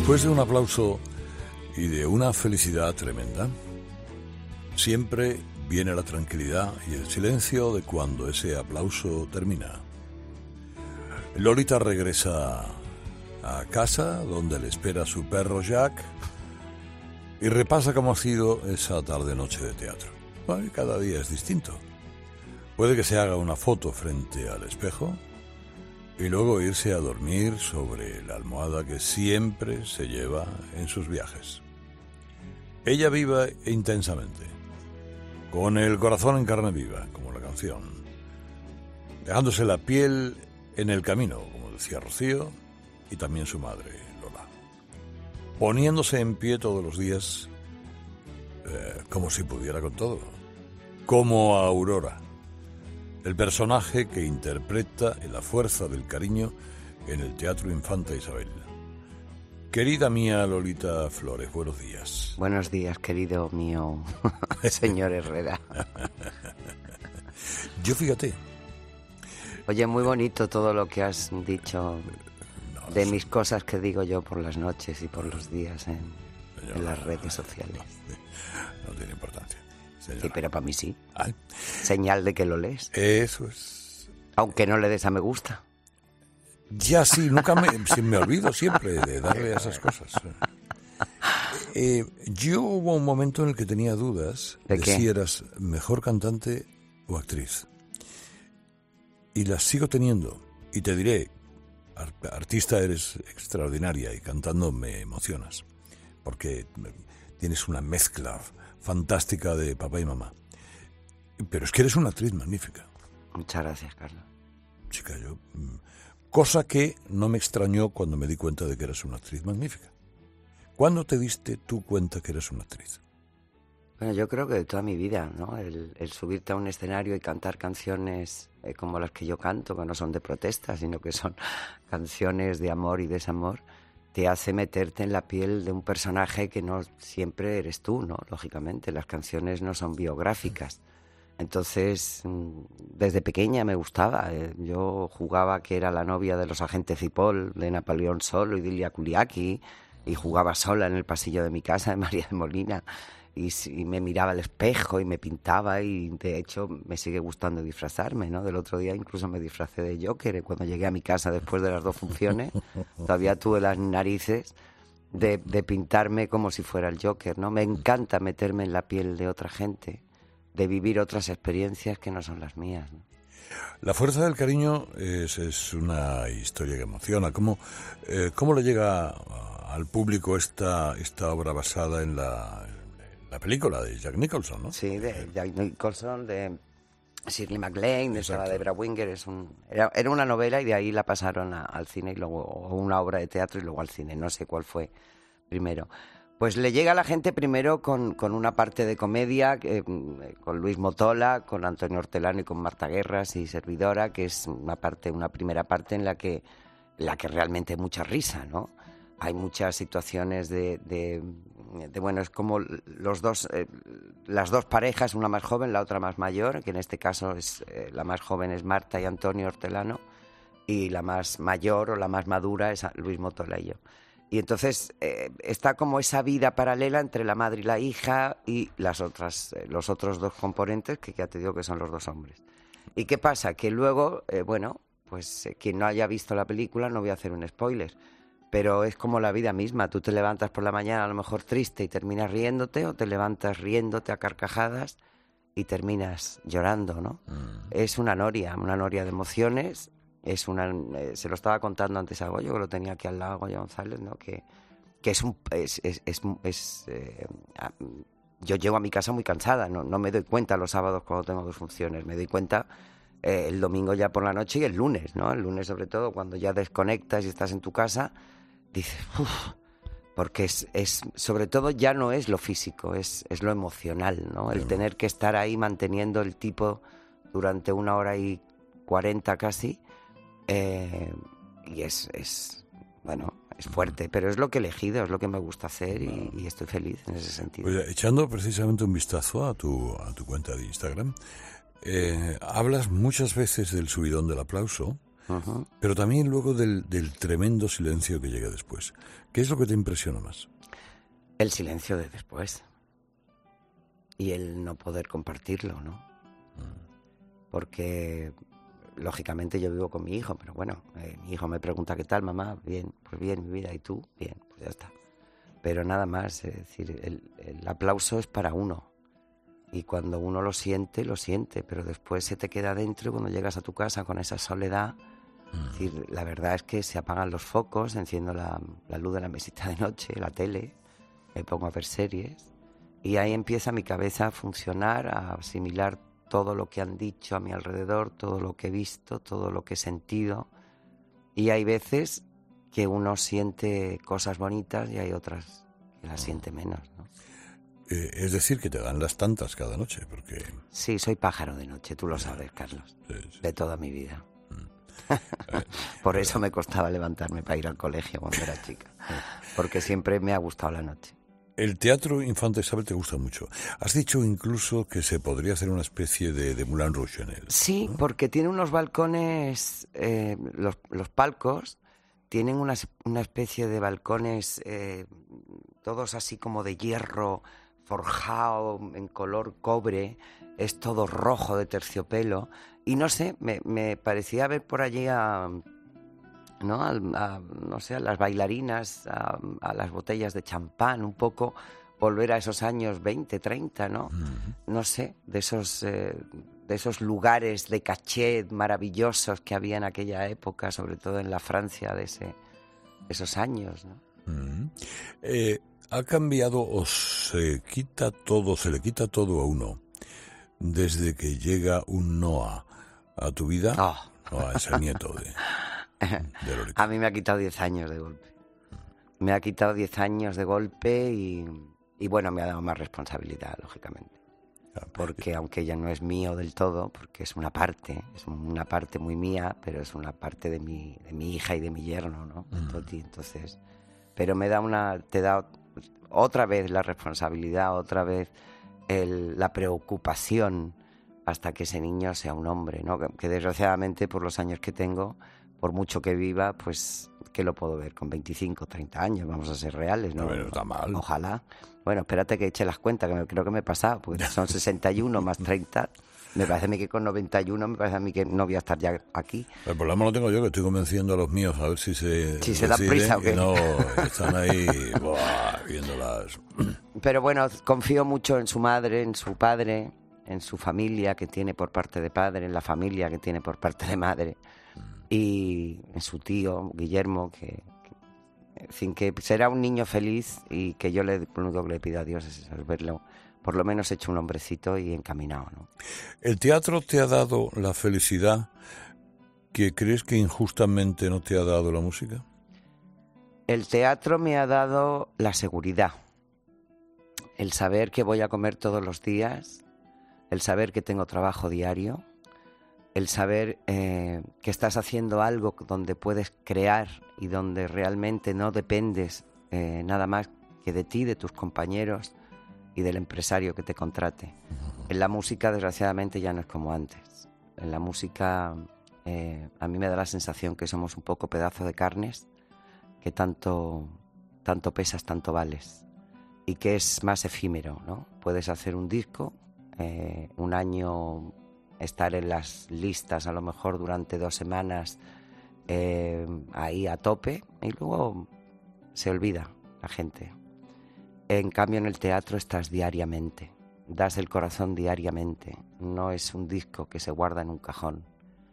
Después de un aplauso y de una felicidad tremenda, siempre viene la tranquilidad y el silencio de cuando ese aplauso termina. Lolita regresa a casa, donde le espera su perro Jack, y repasa cómo ha sido esa tarde-noche de teatro. Bueno, cada día es distinto. Puede que se haga una foto frente al espejo y luego irse a dormir sobre la almohada que siempre se lleva en sus viajes. Ella vive intensamente, con el corazón en carne viva, como la canción, dejándose la piel en el camino, como decía Rocío, y también su madre, Lola, poniéndose en pie todos los días, como si pudiera con todo, como Aurora, el personaje que interpreta la fuerza del cariño en el Teatro Infanta Isabel. Querida mía Lolita Flores, buenos días. Buenos días, querido mío señor Herrera. Yo fíjate. Oye, muy bonito todo lo que has dicho de mis cosas que digo yo por las noches y por los días en las redes sociales. No tiene importancia. Señora. Sí, pero para mí sí. Ay. Señal de que lo lees. Eso es. Aunque no le des a me gusta. Ya sí, nunca me olvido siempre de darle a esas cosas. Yo hubo un momento en el que tenía dudas de si eras mejor cantante o actriz. Y las sigo teniendo. Y te diré, artista eres extraordinaria y cantando me emocionas. Porque tienes una mezcla fantástica de papá y mamá. Pero es que eres una actriz magnífica. Muchas gracias, Carlos. Chica, yo... Cosa que no me extrañó cuando me di cuenta de que eras una actriz magnífica. ¿Cuándo te diste tú cuenta que eres una actriz? Bueno, yo creo que de toda mi vida, ¿no? El subirte a un escenario y cantar canciones como las que yo canto, que no son de protesta, sino que son canciones de amor y desamor, te hace meterte en la piel de un personaje que no siempre eres tú, ¿no? Lógicamente, las canciones no son biográficas. Entonces, desde pequeña me gustaba. Yo jugaba que era la novia de los agentes Cipoll, de Napoleón Solo y Dilia Kuliaki, y jugaba sola en el pasillo de mi casa, de María de Molina, y me miraba al espejo y me pintaba, y de hecho me sigue gustando disfrazarme, ¿no? Del otro día incluso me disfracé de Joker cuando llegué a mi casa después de las 2 funciones. Todavía tuve las narices de pintarme como si fuera el Joker, ¿no? Me encanta meterme en la piel de otra gente, de vivir otras experiencias que no son las mías, ¿no? La fuerza del cariño es una historia que emociona. ¿Cómo le llega al público esta obra basada en la película de Jack Nicholson, ¿no? Sí, de Jack Nicholson, de Shirley MacLaine, de Sarah Deborah Winger. Era una novela y de ahí la pasaron al cine y luego una obra de teatro y luego al cine. No sé cuál fue primero. Pues le llega a la gente primero con una parte de comedia, con Luis Motola, con Antonio Hortelano y con Marta Guerras y servidora, que es una primera parte en la que realmente hay mucha risa, ¿no? Hay muchas situaciones bueno, es como las dos parejas, una más joven, la otra más mayor, que en este caso la más joven es Marta y Antonio Hortelano, y la más mayor o la más madura es Luis Motola y yo. Y entonces está como esa vida paralela entre la madre y la hija y los otros 2 componentes, que ya te digo que son los 2 hombres. ¿Y qué pasa? Que luego, pues quien no haya visto la película, no voy a hacer un spoiler, pero es como la vida misma. Tú te levantas por la mañana a lo mejor triste y terminas riéndote, o te levantas riéndote a carcajadas y terminas llorando, ¿no? Es una noria de emociones. Se lo estaba contando antes a Goyo, que lo tenía aquí al lado, Goyo González, ¿no? Que yo llego a mi casa muy cansada, no me doy cuenta los sábados cuando tengo 2 funciones, me doy cuenta el domingo ya por la noche y el lunes, ¿no? El lunes sobre todo, cuando ya desconectas y estás en tu casa, dices, uff, porque sobre todo ya no es lo físico, es lo emocional, ¿no? El tener que estar ahí manteniendo el tipo durante 1 hora y 40 casi. Y es fuerte, pero es lo que he elegido, es lo que me gusta hacer y estoy feliz en ese sentido. Oye, echando precisamente un vistazo a tu cuenta de Instagram, hablas muchas veces del subidón del aplauso, Ujú. pero también luego del tremendo silencio que llega después. ¿Qué es lo que te impresiona más? El silencio de después. Y el no poder compartirlo, ¿no? Porque, lógicamente, yo vivo con mi hijo, pero bueno, mi hijo me pregunta, ¿qué tal, mamá? Bien, pues bien, mi vida. ¿Y tú? Bien, pues ya está. Pero nada más, es decir, el aplauso es para uno. Y cuando uno lo siente, pero después se te queda dentro y cuando llegas a tu casa con esa soledad, es decir, la verdad es que se apagan los focos, enciendo la luz de la mesita de noche, la tele, me pongo a ver series y ahí empieza mi cabeza a funcionar, a asimilar todo lo que han dicho a mi alrededor, todo lo que he visto, todo lo que he sentido. Y hay veces que uno siente cosas bonitas y hay otras que las siente menos, ¿no? Es decir, que te dan las tantas cada noche, porque... Sí, soy pájaro de noche, tú lo sabes, Carlos, sí. de toda mi vida. Por eso me costaba levantarme para ir al colegio cuando era chica, porque siempre me ha gustado la noche. El teatro Infanta Isabel te gusta mucho. Has dicho incluso que se podría hacer una especie de Moulin Rouge en él. Sí, ¿no? porque tiene unos balcones, los palcos tienen una especie de balcones todos así como de hierro forjado en color cobre, es todo rojo de terciopelo y no sé, me parecía ver por allí no sé, a las bailarinas, a las botellas de champán, un poco volver a esos años 20, 30, ¿no? No sé, de esos lugares de cachet maravillosos que había en aquella época, sobre todo en la Francia de esos años, ¿no? ¿Ha cambiado o se le quita todo a uno desde que llega un Noah a tu vida? Oh. Noah es el nieto de Loretta. A mí me ha quitado 10 años de golpe. Me ha quitado 10 años de golpe y bueno, me ha dado más responsabilidad, lógicamente. Porque aunque ella no es mío del todo, porque es una parte muy mía, pero es una parte de mi hija y de mi yerno, ¿no? Toti, entonces, pero te da otra vez la responsabilidad, otra vez la preocupación hasta que ese niño sea un hombre, ¿no? Que desgraciadamente por los años que tengo, por mucho que viva, pues que lo puedo ver con 25, 30 años, vamos a ser reales, ¿no? No está mal. Ojalá. Bueno, espérate que eche las cuentas, que creo que me he pasado, porque son 61 más 30. Me parece a mí que con 91 me parece a mí que no voy a estar ya aquí. El problema lo tengo yo, que estoy convenciendo a los míos a ver si se dan prisa o qué. No, están ahí viéndolas. Pero bueno, confío mucho en su madre, en su padre, en su familia que tiene por parte de padre, en la familia que tiene por parte de madre, y en su tío, Guillermo, que será un niño feliz y que yo lo único que le pido a Dios es verlo por lo menos hecho un hombrecito y encaminado, ¿no? ¿El teatro te ha dado la felicidad que crees que injustamente no te ha dado la música? El teatro me ha dado la seguridad, el saber que voy a comer todos los días, el saber que tengo trabajo diario, el saber que estás haciendo algo donde puedes crear y donde realmente no dependes nada más que de ti, de tus compañeros y del empresario que te contrate. En la música, desgraciadamente, ya no es como antes. En la música a mí me da la sensación que somos un poco pedazo de carnes, que tanto pesas, tanto vales, y que es más efímero, ¿no? Puedes hacer un disco, un año estar en las listas a lo mejor durante 2 semanas ahí a tope y luego se olvida la gente. En cambio en el teatro estás diariamente, das el corazón diariamente, no es un disco que se guarda en un cajón,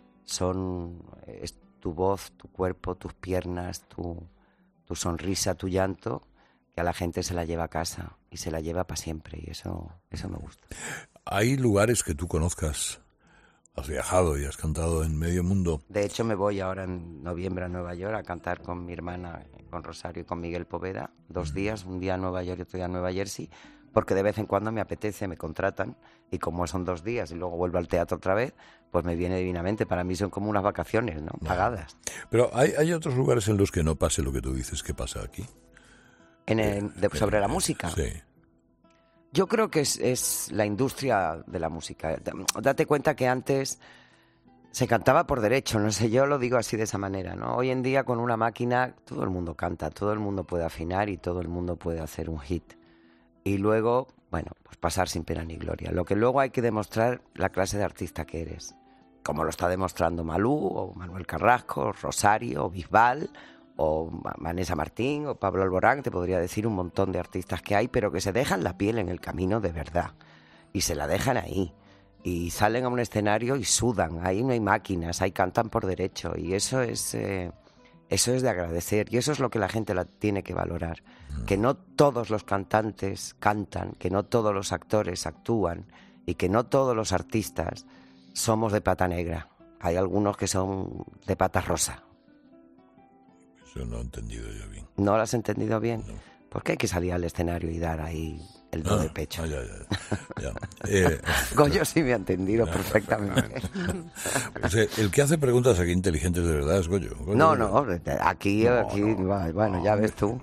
es tu voz, tu cuerpo, tus piernas, tu sonrisa, tu llanto, que a la gente se la lleva a casa y se la lleva para siempre y eso me gusta. ¿Hay lugares que tú conozcas? Has viajado y has cantado en medio mundo. De hecho, me voy ahora en noviembre a Nueva York a cantar con mi hermana, con Rosario y con Miguel Poveda, 2 días, un día a Nueva York y otro día a Nueva Jersey, porque de vez en cuando me apetece, me contratan, y como son 2 días y luego vuelvo al teatro otra vez, pues me viene divinamente. Para mí son como unas vacaciones, ¿no? Pagadas. Pero hay otros lugares en los que no pase lo que tú dices que pasa aquí. Sobre la música. Sí. Yo creo que es la industria de la música. Date cuenta que antes Se cantaba por derecho, no sé, yo lo digo así de esa manera, ¿no? Hoy en día con una máquina todo el mundo canta, todo el mundo puede afinar y todo el mundo puede hacer un hit. Y luego, bueno, pues pasar sin pena ni gloria. Lo que luego hay que demostrar, la clase de artista que eres. Como lo está demostrando Malú, o Manuel Carrasco, o Rosario, o Bisbal, o Vanessa Martín, o Pablo Alborán, te podría decir un montón de artistas que hay, pero que se dejan la piel en el camino de verdad. Y se la dejan ahí. Y salen a un escenario y sudan. Ahí no hay máquinas, ahí cantan por derecho. Y eso es de agradecer. Y eso es lo que la gente tiene que valorar. Que no todos los cantantes cantan, que no todos los actores actúan y que no todos los artistas somos de pata negra. Hay algunos que son de pata rosa. Eso no he entendido yo bien. ¿No lo has entendido bien? No. Porque hay que salir al escenario y dar ahí el do de pecho. Ya. Goyo sí me ha entendido perfectamente. O sea, el que hace preguntas aquí inteligentes de verdad es Goyo. No, aquí, bueno, ya ves tú.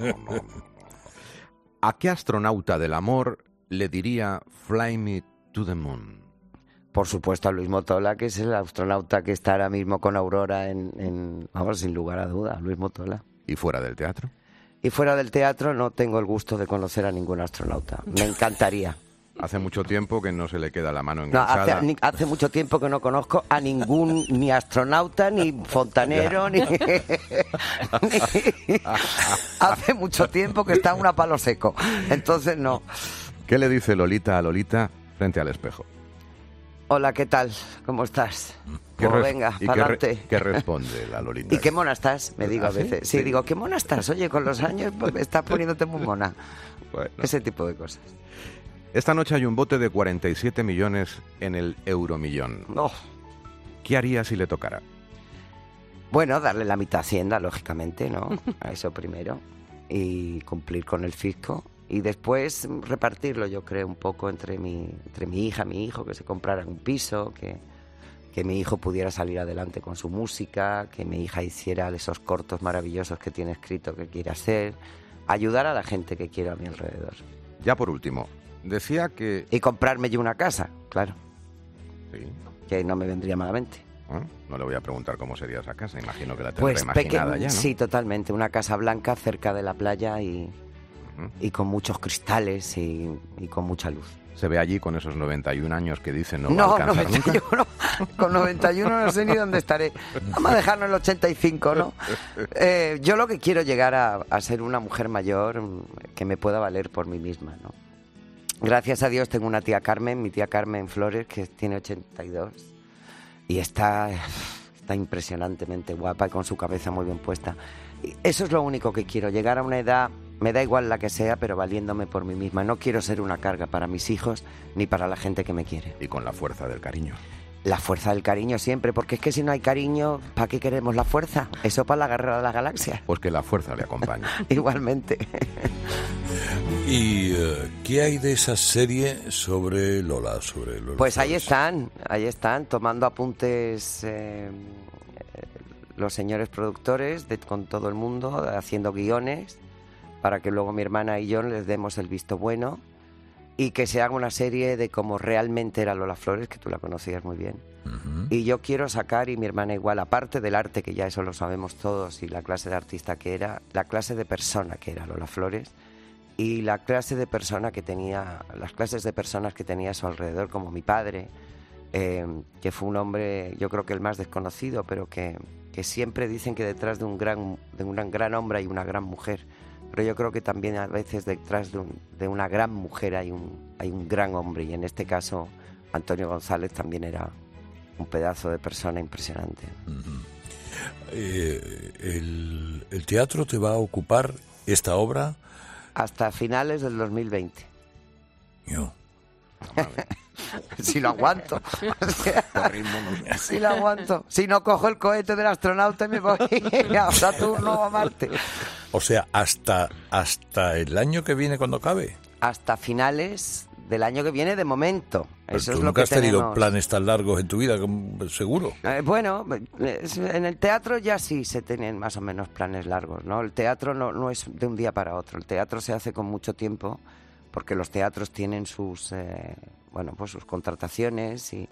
¿A qué astronauta del amor le diría Fly Me to the Moon? Por supuesto a Luis Motola, que es el astronauta que está ahora mismo con Aurora vamos, sin lugar a duda, Luis Motola. ¿Y fuera del teatro? Y fuera del teatro no tengo el gusto de conocer a ningún astronauta. Me encantaría. Hace mucho tiempo que no se le queda la mano No, enganchada. hace mucho tiempo que no conozco a ningún ni astronauta, ni fontanero, ni... Hace mucho tiempo que está una palo seco. Entonces no. ¿Qué le dice Lolita a Lolita frente al espejo? Hola, ¿qué tal? ¿Cómo estás? Pues venga, para adelante. ¿Qué responde la Lolita? ¿Y qué mona estás? Me digo a veces. ¿Sí? Sí, digo, ¿qué mona estás? Oye, con los años pues, estás poniéndote muy mona. Bueno. Ese tipo de cosas. Esta noche hay un bote de 47 millones en el Euromillón. Oh. ¿Qué haría si le tocara? Bueno, darle la mitad a Hacienda, lógicamente, ¿no? A eso primero. Y cumplir con el fisco. Y después repartirlo, yo creo, un poco entre mi hija, mi hijo, que se compraran un piso, que mi hijo pudiera salir adelante con su música, que mi hija hiciera esos cortos maravillosos que tiene escrito que quiere hacer, ayudar a la gente que quiero a mi alrededor. Ya por último, decía que... Y comprarme yo una casa, claro, Sí. que no me vendría malamente. No le voy a preguntar cómo sería esa casa, imagino que la tendrá Pues imaginada ya, ¿no? Sí, totalmente, una casa blanca cerca de la playa y con muchos cristales y con mucha luz. Se ve allí con esos 91 años que dicen no va a alcanzar 91, nunca. Con 91 no sé ni dónde estaré. Vamos a dejarnos el 85, ¿no? Yo lo que quiero llegar a ser una mujer mayor que me pueda valer por mí misma, ¿no? Gracias a Dios tengo una tía Carmen, mi tía Carmen Flores, que tiene 82 y está impresionantemente guapa y con su cabeza muy bien puesta. Y eso es lo único que quiero, llegar a una edad, me da igual la que sea, pero valiéndome por mí misma. No quiero ser una carga para mis hijos ni para la gente que me quiere. Y con la fuerza del cariño. La fuerza del cariño siempre, porque es que si no hay cariño, ¿para qué queremos la fuerza? Eso para la guerra de las galaxias. Pues que la fuerza le acompañe. Igualmente. ¿Y qué hay de esa serie sobre Lola? Pues ahí están, tomando apuntes los señores productores con todo el mundo, haciendo guiones, para que luego mi hermana y yo les demos el visto bueno y que se haga una serie de cómo realmente era Lola Flores, que tú la conocías muy bien. Uh-huh. Y yo quiero sacar, y mi hermana igual, aparte del arte, que ya eso lo sabemos todos, y la clase de artista que era, la clase de persona que era Lola Flores, y la clase de persona que tenía, las clases de personas que tenía a su alrededor, como mi padre, que fue un hombre, yo creo que el más desconocido, pero que siempre dicen que detrás de un gran hombre hay una gran mujer. Pero yo creo que también a veces detrás de una gran mujer hay un gran hombre, y en este caso Antonio González también era un pedazo de persona impresionante. Uh-huh. ¿El teatro te va a ocupar esta obra? Hasta finales del 2020. Yo. Si lo aguanto. O sea, si lo aguanto. Si no cojo el cohete del astronauta y me voy a Saturno o a Marte. O sea, hasta el año que viene, cuando acabe. Hasta finales del año que viene, de momento. Eso ¿Tú es lo nunca que has tenido tenemos. planes tan largos en tu vida, seguro? Bueno, en el teatro ya sí se tienen más o menos planes largos, ¿no? El teatro no es de un día para otro. El teatro se hace con mucho tiempo, porque los teatros tienen sus contrataciones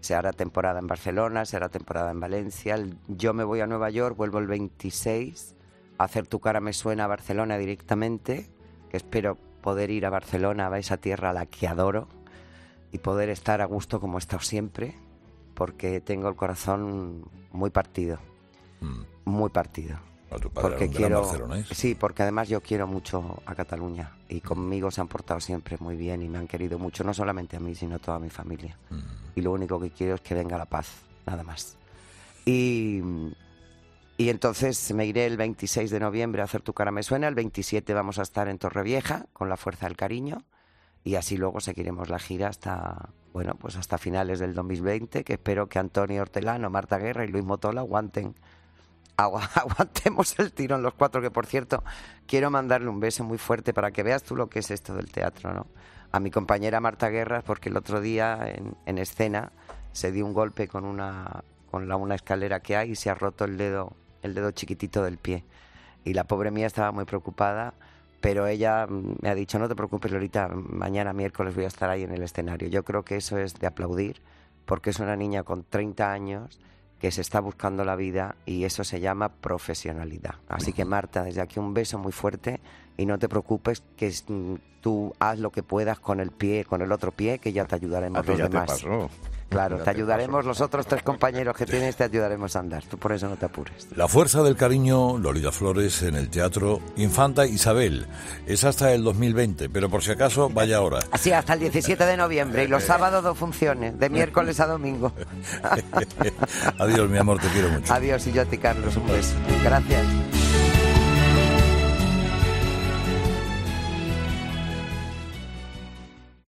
Se hará temporada en Barcelona, se hará temporada en Valencia. Yo me voy a Nueva York, vuelvo el 26 a hacer Tu cara me suena a Barcelona directamente, que espero poder ir a Barcelona, a esa tierra a la que adoro, y poder estar a gusto como he estado siempre, porque tengo el corazón muy partido, muy partido. A tu padre Porque era un quiero, gran barcelonés. sí, porque además yo quiero mucho a Cataluña y conmigo se han portado siempre muy bien y me han querido mucho, no solamente a mí, sino a toda mi familia. Y lo único que quiero es que venga la paz, nada más. Y entonces me iré el 26 de noviembre a hacer Tu cara me suena, el 27 vamos a estar en Torrevieja con La fuerza del cariño y así luego seguiremos la gira hasta, bueno, pues hasta finales del 2020, que espero que Antonio Hortelano, Marta Guerra y Luis Motola aguantemos el tirón los 4, que por cierto quiero mandarle un beso muy fuerte para que veas tú lo que es esto del teatro, ¿no? A mi compañera Marta Guerra, porque el otro día en escena se dio un golpe con una escalera que hay y se ha roto el dedo chiquitito del pie y la pobre mía estaba muy preocupada, pero ella me ha dicho: no te preocupes, Lolita, mañana miércoles voy a estar ahí en el escenario. Yo creo que eso es de aplaudir, porque es una niña con 30 años que se está buscando la vida y eso se llama profesionalidad. Así que Marta, desde aquí un beso muy fuerte y no te preocupes, que tú haz lo que puedas con el otro pie, que ya te ayudaremos los demás. Te pasó. Claro, te ayudaremos, los otros 3 compañeros que tienes te ayudaremos a andar, tú por eso no te apures. La fuerza del cariño, Lolita Flores, en el Teatro Infanta Isabel. Es hasta el 2020, pero por si acaso, vaya ahora. Así, hasta el 17 de noviembre y los sábados 2 funciones, de miércoles a domingo. Adiós, mi amor, te quiero mucho. Adiós, y yo a ti, Carlos, un beso. Gracias.